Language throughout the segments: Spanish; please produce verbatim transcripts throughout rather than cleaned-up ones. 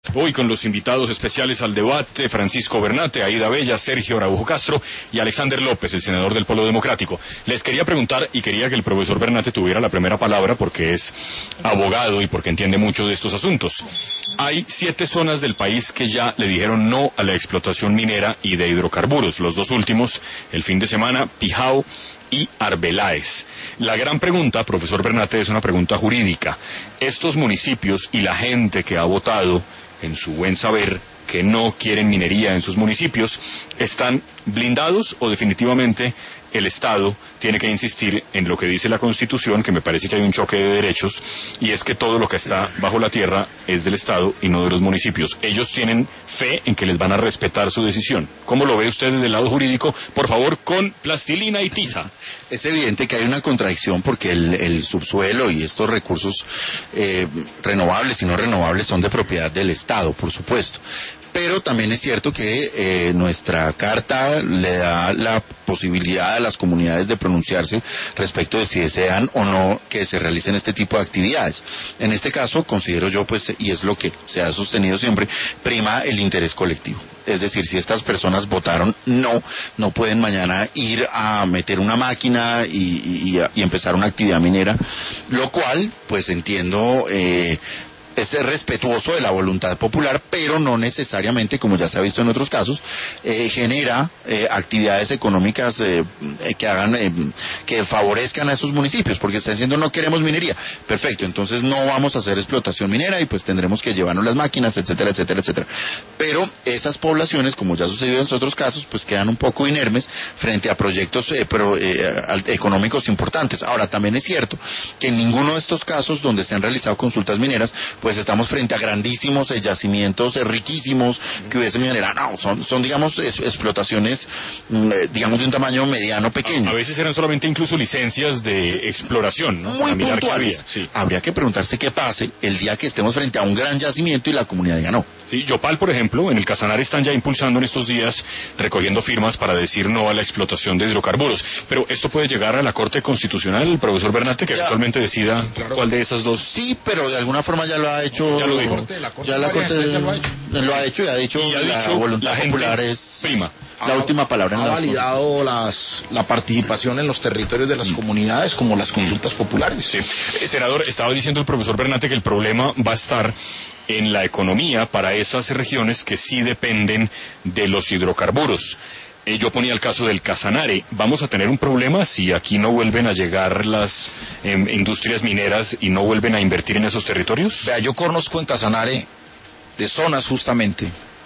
Hoy con los invitados especiales al debate, Francisco Bernate, Aida Bella, Sergio Araujo Castro y Alexander López, el senador del Polo Democrático. Les quería preguntar, y quería que el profesor Bernate tuviera la primera palabra porque es abogado y porque entiende mucho de estos asuntos. Hay siete zonas del país que ya le dijeron no a la explotación minera y de hidrocarburos. Los dos últimos, el fin de semana, Pijao y Arbeláez. La gran pregunta, profesor Bernate, es una pregunta jurídica. Estos municipios y la gente que ha votado, en su buen saber, que no quieren minería en sus municipios, ¿están blindados o definitivamente el Estado tiene que insistir en lo que dice la Constitución, que me parece que hay un choque de derechos, y es que todo lo que está bajo la tierra es del Estado y no de los municipios? Ellos tienen fe en que les van a respetar su decisión. ¿Cómo lo ve usted desde el lado jurídico? Por favor, con plastilina y tiza. Es evidente que hay una contradicción porque el, el subsuelo y estos recursos eh, renovables y no renovables son de propiedad del Estado, por supuesto. Pero también es cierto que eh, nuestra carta le da la posibilidad a las comunidades de pronunciarse respecto de si desean o no que se realicen este tipo de actividades. En este caso, considero yo, pues, y es lo que se ha sostenido siempre, prima el interés colectivo. Es decir, si estas personas votaron no, no pueden mañana ir a meter una máquina y, y, y empezar una actividad minera, lo cual, pues entiendo... Eh, es respetuoso de la voluntad popular, pero no necesariamente, como ya se ha visto en otros casos, eh, genera eh, actividades económicas eh, que hagan, eh, que favorezcan a esos municipios, porque está diciendo no queremos minería. Perfecto, entonces no vamos a hacer explotación minera y pues tendremos que llevarnos las máquinas, etcétera, etcétera, etcétera. Pero esas poblaciones, como ya ha sucedido en otros casos, pues quedan un poco inermes frente a proyectos eh, pero, eh, económicos importantes. Ahora, también es cierto que en ninguno de estos casos donde se han realizado consultas mineras, pues estamos frente a grandísimos eh, yacimientos eh, riquísimos que hubiesen generado, no, son, son digamos es, explotaciones eh, digamos de un tamaño mediano pequeño. A, a veces eran solamente incluso licencias de exploración, ¿no? Muy Para puntuales. Sí. Habría que preguntarse qué pase el día que estemos frente a un gran yacimiento y la comunidad diga no. Sí, Yopal, por ejemplo, en el Casanare están ya impulsando en estos días, recogiendo firmas para decir no a la explotación de hidrocarburos. Pero esto puede llegar a la Corte Constitucional, el profesor Bernate, que ya, actualmente decida sí, claro. cuál de esas dos. Sí, pero de alguna forma ya lo ha hecho. Ya lo dijo. La Corte, la Corte, ya la Corte lo, ha lo ha hecho y ha dicho y ha la dicho, voluntad la popular es prima. La ha, última palabra en ha las validado las, la participación en los territorios de las mm. comunidades como las consultas mm. populares. Sí. Eh, senador, estaba diciendo el profesor Bernate que el problema va a estar en la economía para esas regiones que sí dependen de los hidrocarburos. Eh, yo ponía el caso del Casanare. ¿Vamos a tener un problema si aquí no vuelven a llegar las eh, industrias mineras y no vuelven a invertir en esos territorios? Vea, yo conozco en Casanare de zonas justamente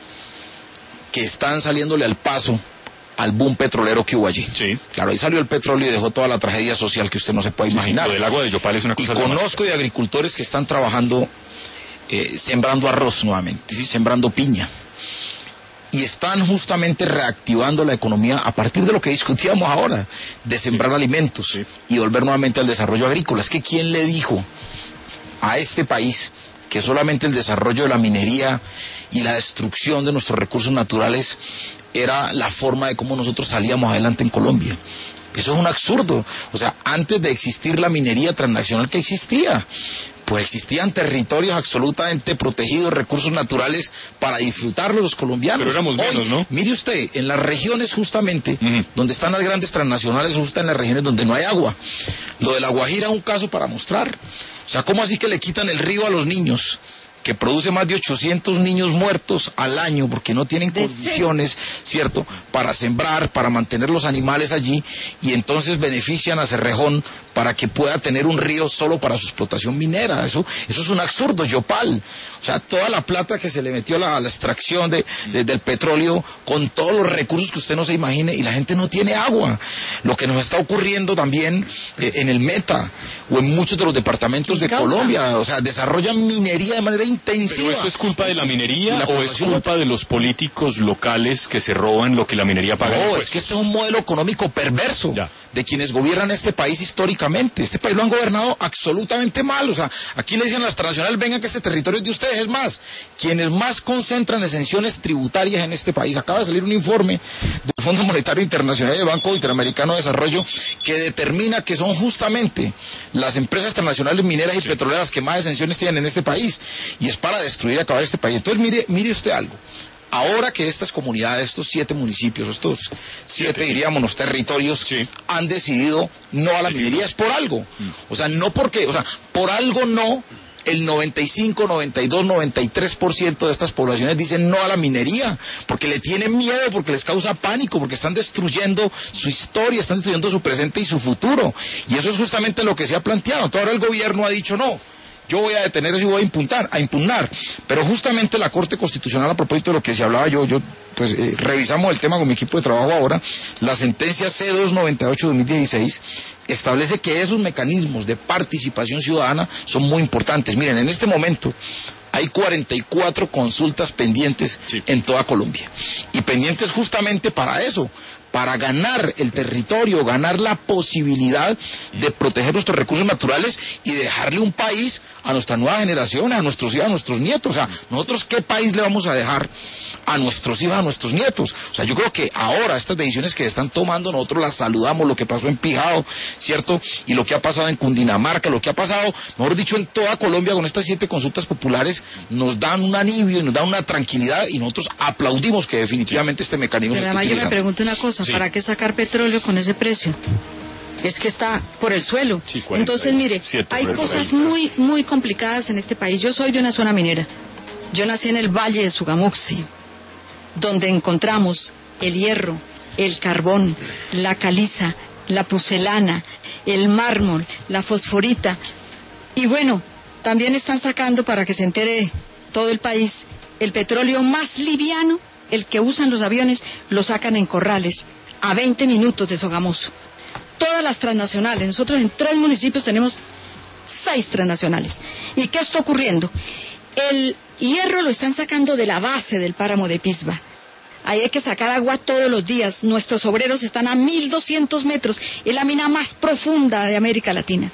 que están saliéndole al paso al boom petrolero que hubo allí. Sí. Claro, ahí salió el petróleo y dejó toda la tragedia social que usted no se puede sí, imaginar. Sí, lo del agua de Yopal es una cosa. Y conozco de agricultores que están trabajando eh, sembrando arroz nuevamente, ¿sí? Sembrando piña. Y están justamente reactivando la economía a partir de lo que discutíamos ahora, de sembrar sí. alimentos sí. y volver nuevamente al desarrollo agrícola. Es que ¿quién le dijo a este país que solamente el desarrollo de la minería y la destrucción de nuestros recursos naturales era la forma de cómo nosotros salíamos adelante en Colombia? Eso es un absurdo. O sea, antes de existir la minería transnacional que existía, pues existían territorios absolutamente protegidos, recursos naturales para disfrutarlos los colombianos. Pero éramos menos, Hoy, ¿no? Mire usted, en las regiones justamente, uh-huh. donde están las grandes transnacionales, justo en las regiones donde no hay agua. Lo de La Guajira es un caso para mostrar. O sea, ¿cómo así que le quitan el río a los niños? Que produce más de ochocientos niños muertos al año porque no tienen condiciones, ¿cierto?, para sembrar, para mantener los animales allí, y entonces benefician a Cerrejón para que pueda tener un río solo para su explotación minera. Eso, eso es un absurdo. Yopal, o sea, toda la plata que se le metió a la, a la extracción de, de, del petróleo, con todos los recursos que usted no se imagine, y la gente no tiene agua. Lo que nos está ocurriendo también eh, en el Meta, o en muchos de los departamentos de Colombia, o sea, desarrollan minería de manera intensiva. ¿Pero eso es culpa de la minería la o es culpa de los políticos locales que se roban lo que la minería paga? No, es que este es un modelo económico perverso. Ya. de quienes gobiernan este país históricamente. Este país lo han gobernado absolutamente mal. O sea, aquí le dicen a las transnacionales, vengan que este territorio es de ustedes. Es más, quienes más concentran exenciones tributarias en este país. Acaba de salir un informe del Fondo Monetario Internacional y del Banco Interamericano de Desarrollo que determina que son justamente las empresas transnacionales mineras y sí. petroleras que más exenciones tienen en este país. Y es para destruir y acabar este país. Entonces, mire, mire usted algo. Ahora que estas comunidades, estos siete municipios, estos siete, sí. diríamos, los territorios, sí. han decidido no a la minería, es por algo. Mm. O sea, no porque, o sea, por algo no, el noventa y cinco, noventa y dos, noventa y tres por ciento de estas poblaciones dicen no a la minería, porque le tienen miedo, porque les causa pánico, porque están destruyendo su historia, están destruyendo su presente y su futuro. Y eso es justamente lo que se ha planteado. Entonces ahora el gobierno ha dicho no. Yo voy a detener eso y voy a impugnar, a impugnar. Pero justamente la Corte Constitucional, a propósito de lo que se hablaba yo, yo pues eh, revisamos el tema con mi equipo de trabajo ahora, la sentencia C doscientos noventa y ocho de dos mil dieciséis establece que esos mecanismos de participación ciudadana son muy importantes. Miren, en este momento hay cuarenta y cuatro consultas pendientes sí. en toda Colombia. Y pendientes justamente para eso, para ganar el territorio, ganar la posibilidad de proteger nuestros recursos naturales y dejarle un país a nuestra nueva generación, a nuestros hijos, a nuestros nietos. O sea, nosotros qué país le vamos a dejar a nuestros hijos, a nuestros nietos. O sea, yo creo que ahora estas decisiones que están tomando, nosotros las saludamos, lo que pasó en Pijao, ¿cierto? Y lo que ha pasado en Cundinamarca, lo que ha pasado, mejor dicho, en toda Colombia con estas siete consultas populares, nos dan un alivio y nos dan una tranquilidad y nosotros aplaudimos que definitivamente este mecanismo se esté utilizando. Pero además yo me pregunto una cosa, sí. ¿para qué sacar petróleo con ese precio? Es que está por el suelo. Sí, entonces, mire, hay cosas muy, muy complicadas en este país. Yo soy de una zona minera. Yo nací en el Valle de Sogamoxi, donde encontramos el hierro, el carbón, la caliza, la pucelana, el mármol, la fosforita. Y bueno, también están sacando, para que se entere todo el país, el petróleo más liviano, el que usan los aviones, lo sacan en Corrales, a veinte minutos de Sogamoso. Todas las transnacionales, nosotros en tres municipios tenemos seis transnacionales. ¿Y qué está ocurriendo? El hierro lo están sacando de la base del páramo de Pisba. Ahí hay que sacar agua todos los días. Nuestros obreros están a mil doscientos metros. Es la mina más profunda de América Latina.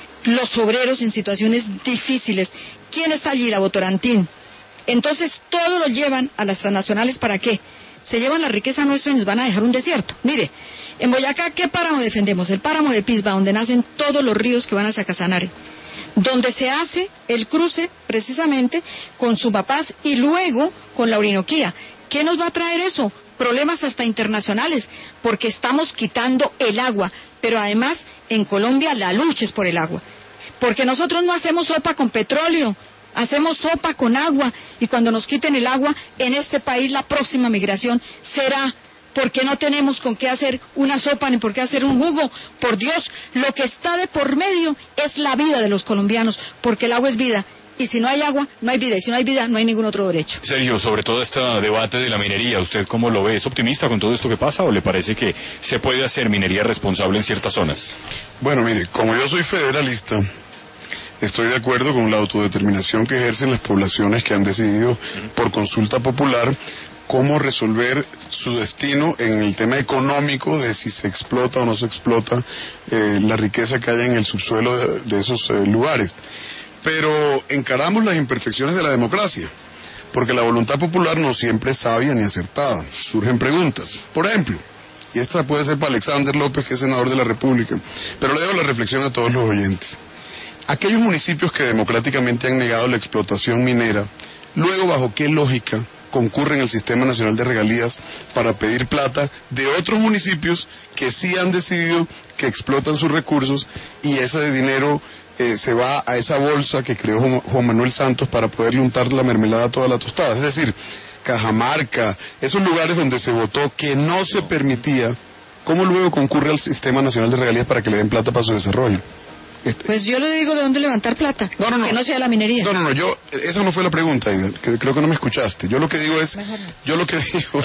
Los obreros en situaciones difíciles. ¿Quién está allí? La Votorantín. Entonces todo lo llevan a las transnacionales. ¿Para qué? Se llevan la riqueza nuestra y nos van a dejar un desierto. Mire, en Boyacá, ¿qué páramo defendemos? El páramo de Pisba, donde nacen todos los ríos que van hacia Casanare, donde se hace el cruce precisamente con Sumapaz y luego con la Orinoquía. ¿Qué nos va a traer eso? Problemas hasta internacionales, porque estamos quitando el agua, pero además en Colombia la lucha es por el agua, porque nosotros no hacemos sopa con petróleo, hacemos sopa con agua, y cuando nos quiten el agua, en este país la próxima migración será porque no tenemos con qué hacer una sopa ni por qué hacer un jugo. Por Dios, lo que está de por medio es la vida de los colombianos, porque el agua es vida. Y si no hay agua, no hay vida. Y si no hay vida, no hay ningún otro derecho. Sergio, sobre todo este debate de la minería, ¿usted cómo lo ve? ¿Es optimista con todo esto que pasa o le parece que se puede hacer minería responsable en ciertas zonas? Bueno, mire, como yo soy federalista, estoy de acuerdo con la autodeterminación que ejercen las poblaciones que han decidido por consulta popular cómo resolver su destino en el tema económico de si se explota o no se explota eh, la riqueza que hay en el subsuelo de, de esos eh, lugares. Pero encaramos las imperfecciones de la democracia, porque la voluntad popular no siempre es sabia ni acertada. Surgen preguntas. Por ejemplo, y esta puede ser para Alexander López, que es senador de la República, pero le dejo la reflexión a todos los oyentes. Aquellos municipios que democráticamente han negado la explotación minera, luego, ¿bajo qué lógica concurren al Sistema Nacional de Regalías para pedir plata de otros municipios que sí han decidido que explotan sus recursos y ese dinero eh, se va a esa bolsa que creó Juan Manuel Santos para poderle untar la mermelada a toda la tostada? Es decir, Cajamarca, esos lugares donde se votó que no se permitía, ¿cómo luego concurre al Sistema Nacional de Regalías para que le den plata para su desarrollo? Este... Pues yo le digo de dónde levantar plata, no, no, no. que no sea la minería. No, no, no, yo, esa no fue la pregunta, Ida. Creo que no me escuchaste. Yo lo que digo es, yo lo que digo,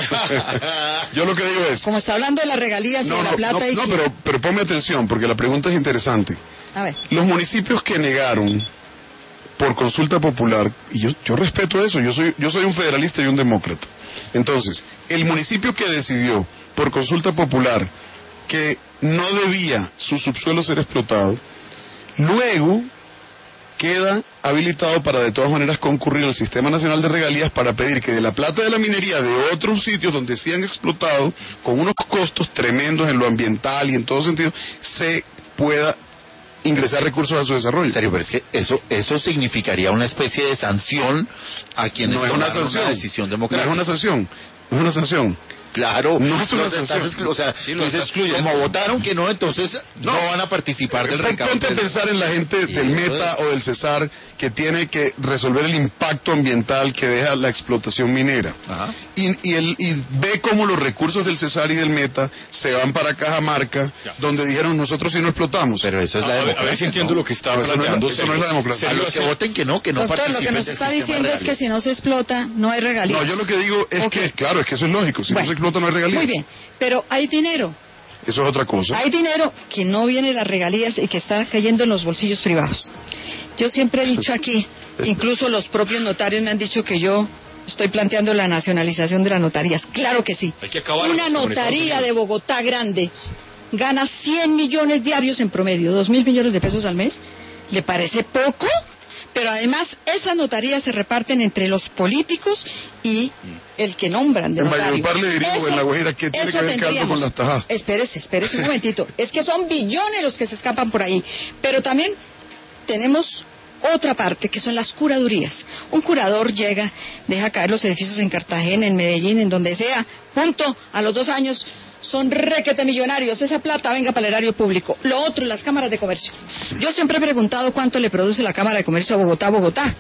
yo lo que digo es... Como está hablando de las regalías no, y de no, la plata... No, y no que... pero, pero ponme atención, porque la pregunta es interesante. A ver. Los municipios que negaron por consulta popular, y yo, yo respeto eso, yo soy, yo soy un federalista y un demócrata. Entonces, el municipio que decidió por consulta popular que no debía su subsuelo ser explotado, luego queda habilitado para de todas maneras concurrir al Sistema Nacional de Regalías para pedir que de la plata de la minería de otros sitios donde se han explotado, con unos costos tremendos en lo ambiental y en todo sentido, se pueda ingresar recursos a su desarrollo. En serio, pero es que eso eso significaría una especie de sanción a quienes no es una, sanción, una decisión democrática. No es una sanción, no es una sanción. Claro, no es una sanción. Estás, o sea, sí, entonces, como votaron que no, entonces no, no van a participar del recaudo. Ponte a pensar en la gente del Meta o del Cesar que tiene que resolver el impacto ambiental que deja la explotación minera. Ajá. Y, y, el, y ve cómo los recursos del Cesar y del Meta se van para Cajamarca, ya. donde dijeron nosotros sí no explotamos. Pero eso es la a, democracia. A ver si entiendo ¿no? lo que está planteando. Eso no es la democracia. A los que voten que no, que no Doctor, participen. Lo que nos está diciendo es que si no se explota, no hay regalías. No, yo lo que digo es okay. que, claro, es que eso es lógico. Si bueno, no se explota, no hay regalías. Muy bien, pero hay dinero. Eso es otra cosa. Hay dinero que no viene de las regalías y que está cayendo en los bolsillos privados. Yo siempre he dicho aquí, incluso los propios notarios me han dicho que yo estoy planteando la nacionalización de las notarías. Claro que sí. Hay que acabar Una notaría de Bogotá grande gana cien millones diarios en promedio, dos mil millones de pesos al mes. ¿Le parece poco? Pero además esas notarías se reparten entre los políticos y el que nombran de en notario. En Valledupar le digo en La Guajira que tiene que ver caldo con las tajadas. Espérese, espérese un momentito. Es que son billones los que se escapan por ahí. Pero también tenemos otra parte, que son las curadurías. Un curador llega, deja caer los edificios en Cartagena, en Medellín, en donde sea, punto, a los dos años son requete millonarios, esa plata venga para el erario público. Lo otro, las cámaras de comercio. Yo siempre he preguntado cuánto le produce la Cámara de Comercio a Bogotá, Bogotá.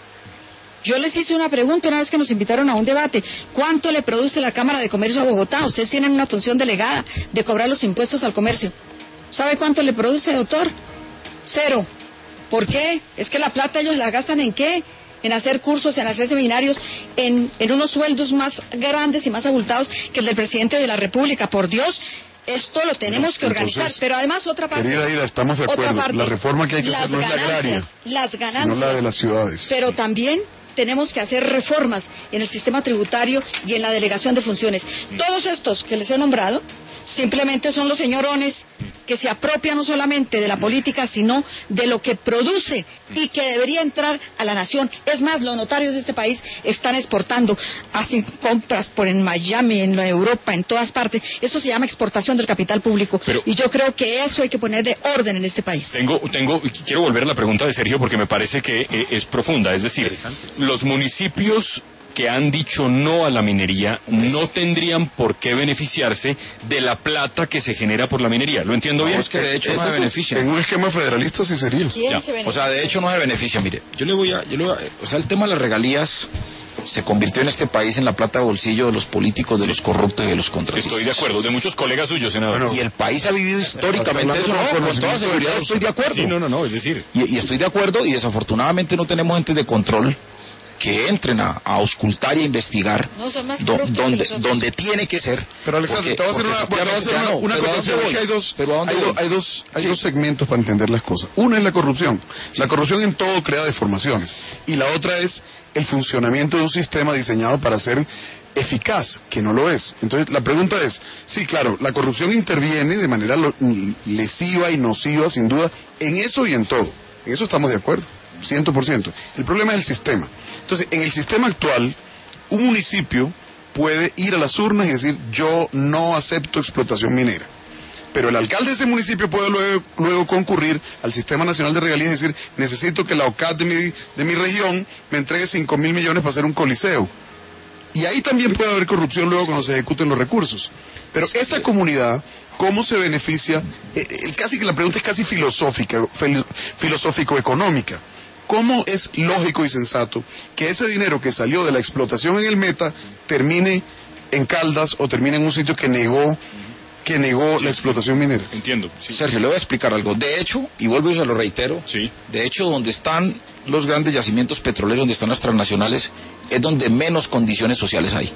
Yo les hice una pregunta una vez que nos invitaron a un debate. ¿Cuánto le produce la Cámara de Comercio a Bogotá? Ustedes tienen una función delegada de cobrar los impuestos al comercio. ¿Sabe cuánto le produce, doctor? Cero. ¿Por qué? Es que la plata ellos la gastan ¿en qué? En hacer cursos, en hacer seminarios, en, en unos sueldos más grandes y más abultados que el del presidente de la República. Por Dios, esto lo tenemos no, que organizar. Entonces, pero además otra parte. Querida Ida, estamos de acuerdo. Parte, la reforma que hay que hacer no es la agraria, las ganancias, sino la de las ciudades. Pero también tenemos que hacer reformas en el sistema tributario y en la delegación de funciones. Todos estos que les he nombrado simplemente son los señorones que se apropian no solamente de la política, sino de lo que produce y que debería entrar a la nación. Es más, los notarios de este país están exportando, hacen compras por en Miami, en Europa, en todas partes. Eso se llama exportación del capital público. Pero, y yo creo que eso hay que ponerle orden en este país. Tengo, tengo, quiero volver a la pregunta de Sergio porque me parece que eh, es profunda. Es decir, los municipios que han dicho no a la minería no tendrían por qué beneficiarse de la plata que se genera por la minería. ¿Lo entiendo no, bien? Es que de hecho no se beneficia. En un esquema federalista sí sería. ¿Quién se beneficia? O sea, de hecho no se beneficia. Mire, yo le voy a, yo le voy a, o sea, el tema de las regalías se convirtió en este país en la plata de bolsillo de los políticos, de sí. los corruptos y de los contratistas. Estoy de acuerdo, de muchos colegas suyos, senador. Bueno, y el país ha vivido históricamente eso, no, con toda seguridad estoy de acuerdo. Sí, no, no, no, es decir. Y, y estoy de acuerdo y desafortunadamente no tenemos entes de control que entren a, a auscultar y a investigar no, son más do, donde, donde tiene que ser. Pero Alexander, te voy a hacer una, te voy a hacer una, una acotación. Es que hay dos, hay, do, hay, dos, hay sí. dos segmentos para entender las cosas. Una es la corrupción. Sí. La corrupción en todo crea deformaciones. Y la otra es el funcionamiento de un sistema diseñado para ser eficaz, que no lo es. Entonces, la pregunta es, sí, claro, la corrupción interviene de manera lo, lesiva y nociva, sin duda, en eso y en todo. En eso estamos de acuerdo, cien por ciento. El problema es el sistema. Entonces, en el sistema actual, un municipio puede ir a las urnas y decir, yo no acepto explotación minera. Pero el alcalde de ese municipio puede luego, luego concurrir al Sistema Nacional de Regalías y decir, necesito que la O C A D de mi, de mi región me entregue cinco mil millones para hacer un coliseo. Y ahí también puede haber corrupción luego cuando se ejecuten los recursos. Pero esa comunidad, ¿cómo se beneficia? Eh, eh, casi que la pregunta es casi filosófica, filosófico-económica. ¿Cómo es lógico y sensato que ese dinero que salió de la explotación en el Meta termine en Caldas o termine en un sitio que negó que negó sí, la explotación minera? Entiendo. Sí. Sergio, le voy a explicar algo. De hecho, y vuelvo y se lo reitero, sí. de hecho, donde están los grandes yacimientos petroleros, donde están las transnacionales, es donde menos condiciones sociales hay.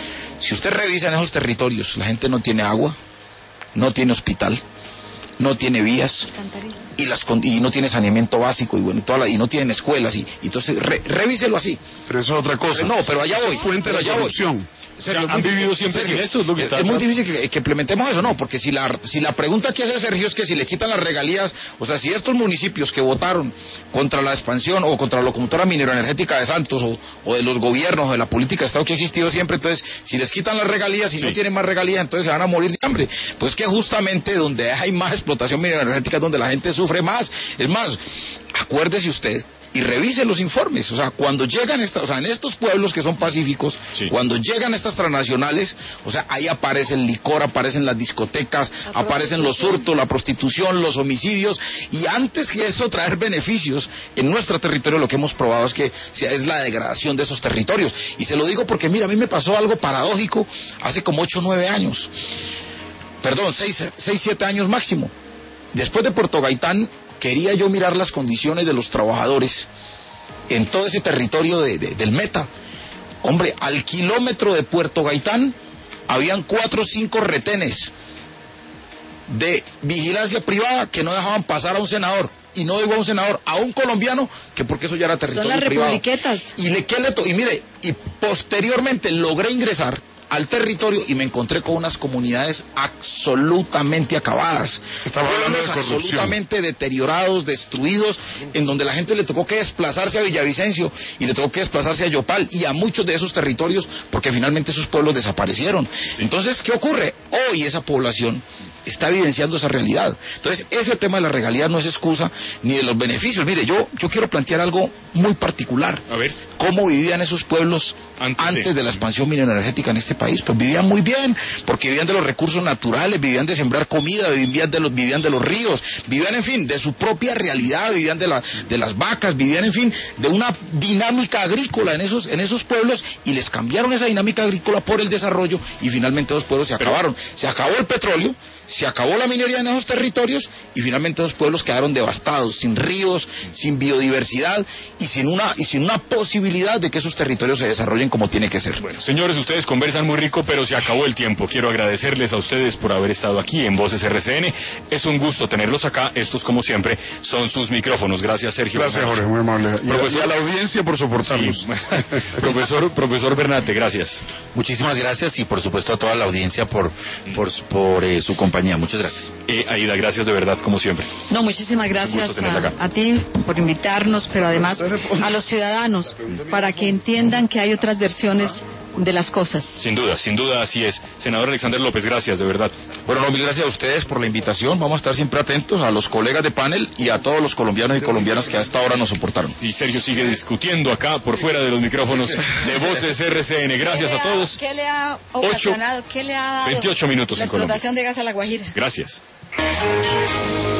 Si usted revisa en esos territorios, la gente no tiene agua, no tiene hospital, no tiene vías y las y no tiene saneamiento básico y bueno y toda la, y no tienen escuelas y, y entonces re, revíselo así. Pero eso es otra cosa. No, pero allá voy. Fuente de la corrupción. Serio, han vivido siempre sin eso, es lo que está. Es muy difícil que, que implementemos eso, no, porque si la si la pregunta que hace Sergio es que si le quitan las regalías, o sea, si estos municipios que votaron contra la expansión o contra la locomotora mineroenergética de Santos o, o de los gobiernos o de la política de Estado que ha existido siempre, entonces si les quitan las regalías y sí. no tienen más regalías, entonces se van a morir de hambre. Pues que justamente donde hay más explotación mineroenergética es donde la gente sufre más. Es más, acuérdese usted y revise los informes, o sea, cuando llegan esta, o sea, en estos pueblos que son pacíficos, sí. cuando llegan estas transnacionales, o sea, ahí aparece el licor, aparecen las discotecas, la aparecen los hurtos, la prostitución, los homicidios, y antes que eso traer beneficios en nuestro territorio, lo que hemos probado es que es la degradación de esos territorios, y se lo digo porque mira, a mí me pasó algo paradójico hace como ocho o nueve años, perdón, seis, seis, siete años máximo, después de Puerto Gaitán, quería yo mirar las condiciones de los trabajadores en todo ese territorio de, de, del Meta. Hombre, al kilómetro de Puerto Gaitán habían cuatro o cinco retenes de vigilancia privada que no dejaban pasar a un senador. Y no digo a un senador, a un colombiano, que porque eso ya era territorio privado. Son las republiquetas. Y, le, ¿qué le to y mire, y posteriormente logré ingresar al territorio y me encontré con unas comunidades absolutamente acabadas. Estaba hablando de corrupción. Absolutamente deteriorados, destruidos, en donde la gente le tocó que desplazarse a Villavicencio y le tocó que desplazarse a Yopal y a muchos de esos territorios porque finalmente esos pueblos desaparecieron. Sí. Entonces, ¿qué ocurre? Hoy esa población está evidenciando esa realidad. Entonces, ese tema de la regalía no es excusa ni de los beneficios. Mire, yo, yo quiero plantear algo muy particular. A ver. ¿Cómo vivían esos pueblos antes, antes de... de la expansión mineroenergética en este país? Pues vivían muy bien, porque vivían de los recursos naturales, vivían de sembrar comida, vivían de los, vivían de los ríos, vivían, en fin, de su propia realidad, vivían de, la, de las vacas, vivían, en fin, de una dinámica agrícola en esos, en esos pueblos, y les cambiaron esa dinámica agrícola por el desarrollo, y finalmente los pueblos se Pero... acabaron. Se acabó el petróleo, se acabó la minería en esos territorios y finalmente los pueblos quedaron devastados, sin ríos, sin biodiversidad y sin una y sin una posibilidad de que esos territorios se desarrollen como tiene que ser. Bueno, señores, ustedes conversan muy rico, pero se acabó el tiempo. Quiero agradecerles a ustedes por haber estado aquí en Voces R C N. Es un gusto tenerlos acá. Estos, como siempre, son sus micrófonos. Gracias, Sergio. Gracias, Jorge, muy amable. Y, profesor... y a la audiencia por soportarnos. Sí. profesor, profesor Bernate, gracias. Muchísimas gracias y, por supuesto, a toda la audiencia por, por, por eh, su compañía. Muchas gracias. Eh, Aida, gracias de verdad, como siempre. No, muchísimas gracias a, a ti por invitarnos, pero además a los ciudadanos, para que entiendan que hay otras versiones de las cosas. Sin duda, sin duda, así es. Senador Alexander López, gracias, de verdad. Bueno, no, mil gracias a ustedes por la invitación. Vamos a estar siempre atentos a los colegas de panel y a todos los colombianos y colombianas que hasta ahora nos soportaron. Y Sergio sigue discutiendo acá, por fuera de los micrófonos de Voces R C N. Gracias a todos. ¿Qué le ha ocasionado? ¿Qué le ha dado veintiocho minutos la en Colombia. explotación de gas a La Guajira? Gracias.